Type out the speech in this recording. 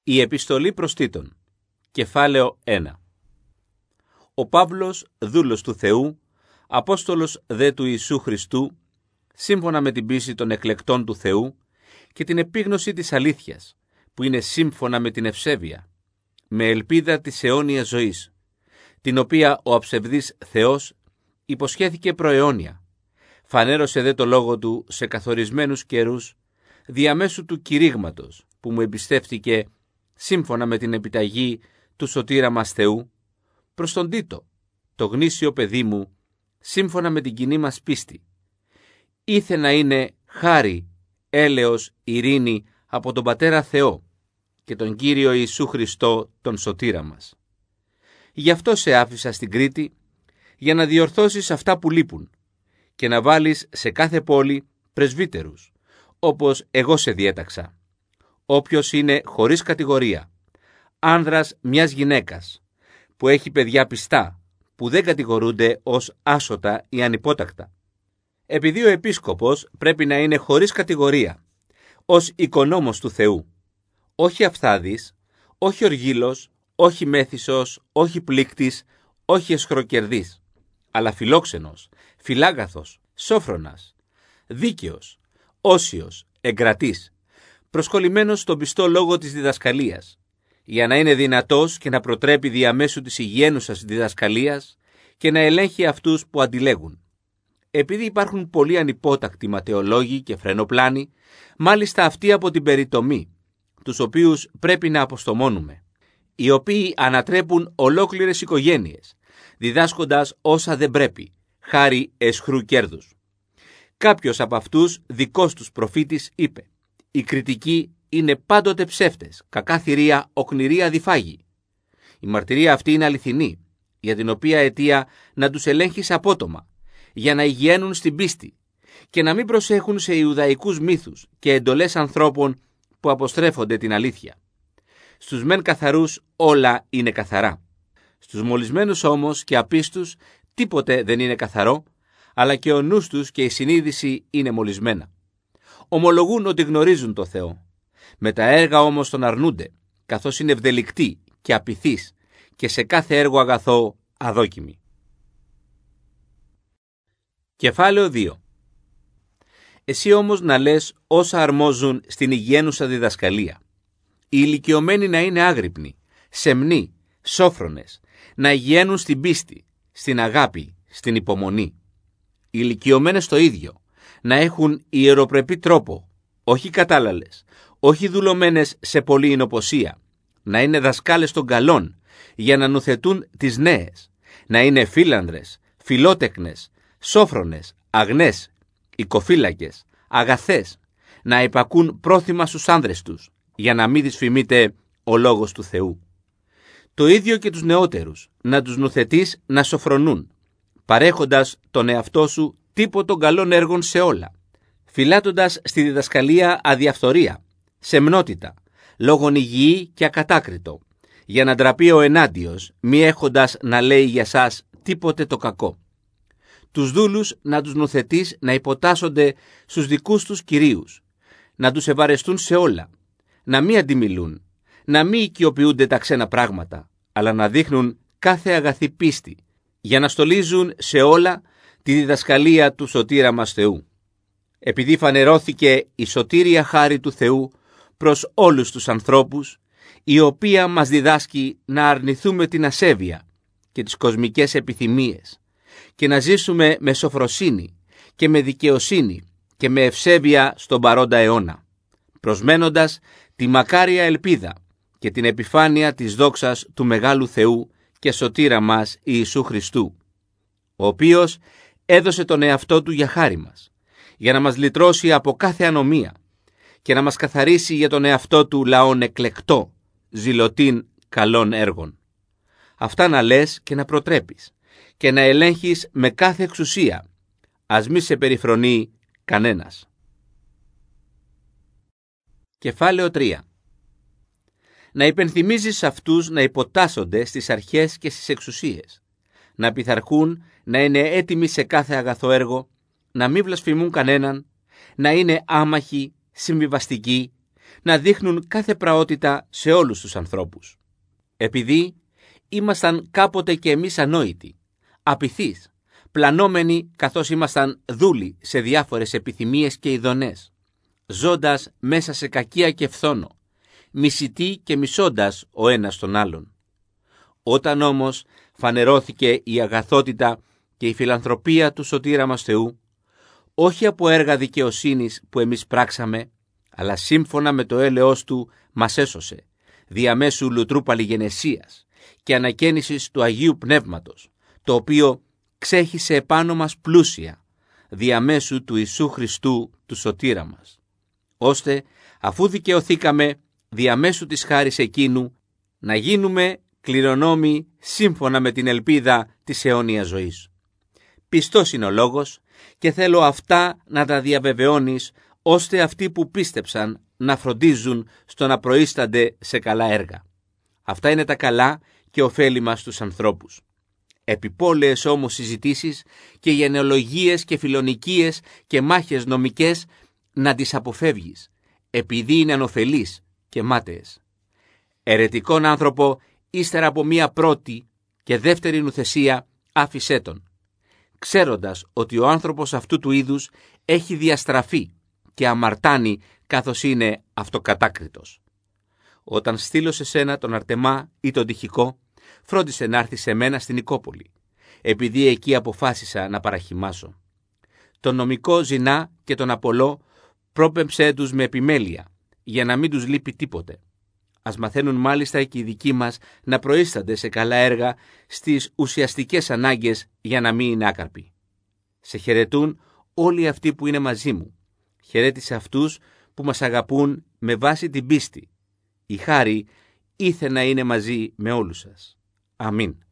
Η επιστολή προς Τίτον, κεφάλαιο 1. Ο Παύλος, δούλος του Θεού, Απόστολος δε του Ιησού Χριστού, σύμφωνα με την πίστη των εκλεκτών του Θεού και την επίγνωση της αλήθειας, που είναι σύμφωνα με την ευσέβεια, με ελπίδα της αιώνιας ζωής, την οποία ο αψευδής Θεός υποσχέθηκε προαιώνια, φανέρωσε δε το λόγο του σε καθορισμένους καιρούς, διαμέσου του κηρύγματος που μου εμπιστεύτηκε σύμφωνα με την επιταγή του σωτήρα μας Θεού, προς τον Τίτο, το γνήσιο παιδί μου, σύμφωνα με την κοινή μας πίστη. Ήθε να είναι χάρη, έλεος, ειρήνη από τον Πατέρα Θεό και τον Κύριο Ιησού Χριστό, τον σωτήρα μας. Γι' αυτό σε άφησα στην Κρήτη, για να διορθώσεις αυτά που λείπουν και να βάλεις σε κάθε πόλη πρεσβύτερους, όπως εγώ σε διέταξα. Όποιος είναι χωρίς κατηγορία, άνδρας μιας γυναίκας, που έχει παιδιά πιστά, που δεν κατηγορούνται ως άσωτα ή ανυπότακτα. Επειδή ο επίσκοπος πρέπει να είναι χωρίς κατηγορία, ως οικονόμος του Θεού, όχι αφθάδης, όχι οργήλος, όχι μέθησος, όχι πλήκτης, όχι εσχροκερδής, αλλά φιλόξενος, φιλάγαθος, σόφρονας, δίκαιος, όσιος, εγκρατής, προσκολλημένος στον πιστό λόγο της διδασκαλίας, για να είναι δυνατός και να προτρέπει διαμέσου της υγιαίνουσας διδασκαλίας και να ελέγχει αυτούς που αντιλέγουν. Επειδή υπάρχουν πολλοί ανυπότακτοι ματαιολόγοι και φρενοπλάνοι, μάλιστα αυτοί από την περιτομή, τους οποίους πρέπει να αποστομώνουμε, οι οποίοι ανατρέπουν ολόκληρες οικογένειες, διδάσκοντας όσα δεν πρέπει, χάρη αισχρού κέρδους. Κάποιος από αυτούς, δικός τους προφήτης, είπε: «Οι κριτικοί είναι πάντοτε ψεύτες, κακά θηρία, οκνηρία διφάγη». Η μαρτυρία αυτή είναι αληθινή, για την οποία αιτία να τους ελέγχεις απότομα, για να υγιαίνουν στην πίστη και να μην προσέχουν σε ιουδαϊκούς μύθους και εντολές ανθρώπων που αποστρέφονται την αλήθεια. Στους μεν καθαρούς όλα είναι καθαρά. Στους μολυσμένους όμως και απίστους τίποτε δεν είναι καθαρό, αλλά και ο νους τους και η συνείδηση είναι μολυσμένα. Ομολογούν ότι γνωρίζουν το Θεό. Με τα έργα όμως τον αρνούνται, καθώς είναι ευδελικτοί και απειθείς και σε κάθε έργο αγαθό αδόκιμοι. Κεφάλαιο 2. Εσύ όμως να λες όσα αρμόζουν στην υγιαίνουσα διδασκαλία. Οι ηλικιωμένοι να είναι άγρυπνοι, σεμνοί, σόφρονες, να υγιαίνουν στην πίστη, στην αγάπη, στην υπομονή. Οι ηλικιωμένες το ίδιο, να έχουν ιεροπρεπή τρόπο, όχι κατάλαλες, όχι δουλωμένες σε πολλή εινοποσία, να είναι δασκάλες των καλών, για να νουθετούν τις νέες, να είναι φίλανδρες, φιλότεκνες, σόφρονες, αγνές, οικοφύλακες, αγαθές, να υπακούν πρόθυμα στους άνδρες τους, για να μην δυσφημείται ο λόγος του Θεού. Το ίδιο και τους νεότερους, να τους νουθετείς να σοφρονούν, παρέχοντας τον εαυτό σου τύπο των καλών έργων σε όλα, φυλάτοντας στη διδασκαλία αδιαφθορία, σεμνότητα, λόγον υγιή και ακατάκριτο, για να ντραπεί ο ενάντιος, μη έχοντας να λέει για σας τίποτε το κακό. Τους δούλους να τους νουθετείς να υποτάσσονται στους δικούς τους κυρίους, να τους ευαρεστούν σε όλα, να μη αντιμιλούν, να μη οικειοποιούνται τα ξένα πράγματα, αλλά να δείχνουν κάθε αγαθή πίστη, για να στολίζουν σε όλα τη διδασκαλία του σωτήρα μας Θεού. Επειδή φανερώθηκε η σωτήρια χάρη του Θεού προς όλους τους ανθρώπους, η οποία μας διδάσκει να αρνηθούμε την ασέβεια και τις κοσμικές επιθυμίες και να ζήσουμε με σοφροσύνη και με δικαιοσύνη και με ευσέβεια στον παρόντα αιώνα, προσμένοντας τη μακάρια ελπίδα και την επιφάνεια της δόξας του Μεγάλου Θεού και σωτήρα μας Ιησού Χριστού, ο οποίος έδωσε τον εαυτό του για χάρη μας, για να μας λυτρώσει από κάθε ανομία και να μας καθαρίσει για τον εαυτό του λαόν εκλεκτό, ζηλωτήν καλών έργων. Αυτά να λες και να προτρέπεις και να ελέγχεις με κάθε εξουσία, ας μη σε περιφρονεί κανένας. Κεφάλαιο 3. Να υπενθυμίζεις σε αυτούς να υποτάσσονται στις αρχές και στις εξουσίες, να πειθαρχούν, να είναι έτοιμοι σε κάθε αγαθό έργο, να μην βλασφημούν κανέναν, να είναι άμαχοι, συμβιβαστικοί, να δείχνουν κάθε πραότητα σε όλους τους ανθρώπους. Επειδή ήμασταν κάποτε και εμείς ανόητοι, απειθείς, πλανόμενοι καθώς ήμασταν δούλοι σε διάφορες επιθυμίες και ειδονές, ζώντας μέσα σε κακία και φθόνο, μισητοί και μισώντας ο ένας τον άλλον. Όταν όμως φανερώθηκε η αγαθότητα και η φιλανθρωπία του σωτήρα μας Θεού, όχι από έργα δικαιοσύνης που εμείς πράξαμε, αλλά σύμφωνα με το έλεος Του μας έσωσε, διαμέσου λουτρού παλιγενεσίας και ανακαίνησης του Αγίου Πνεύματος, το οποίο ξέχυσε επάνω μας πλούσια, διαμέσου του Ιησού Χριστού του σωτήρα μας, ώστε αφού δικαιωθήκαμε διαμέσου της χάρις εκείνου, να γίνουμε κληρονόμοι σύμφωνα με την ελπίδα της αιώνιας ζωής. Πιστός είναι ο λόγος και θέλω αυτά να τα διαβεβαιώνεις, ώστε αυτοί που πίστεψαν να φροντίζουν στο να προείστανται σε καλά έργα. Αυτά είναι τα καλά και ωφέλιμα στους ανθρώπους. Επιπόλαιες όμως συζητήσεις και γενεολογίες και φιλονικίες και μάχες νομικές να τις αποφεύγεις, επειδή είναι ανωφελείς και μάταιες. Αιρετικόν άνθρωπο, ύστερα από μία πρώτη και δεύτερη νουθεσία, άφησέ τον, ξέροντας ότι ο άνθρωπος αυτού του είδους έχει διαστραφεί και αμαρτάνει καθώς είναι αυτοκατάκριτος. Όταν στείλω σε σένα τον Αρτεμά ή τον Τυχικό, φρόντισε να έρθει σε μένα στην Νικόπολη, επειδή εκεί αποφάσισα να παραχυμάσω. Τον νομικό Ζηνά και τον Απολό πρόπεμψέ τους με επιμέλεια, για να μην τους λείπει τίποτε. Ας μαθαίνουν μάλιστα και οι δικοί μας να προείστανται σε καλά έργα στις ουσιαστικές ανάγκες, για να μην είναι άκαρποι. Σε χαιρετούν όλοι αυτοί που είναι μαζί μου. Χαιρέτησε αυτούς που μας αγαπούν με βάση την πίστη. Η χάρη ήθε να είναι μαζί με όλους σας. Αμήν.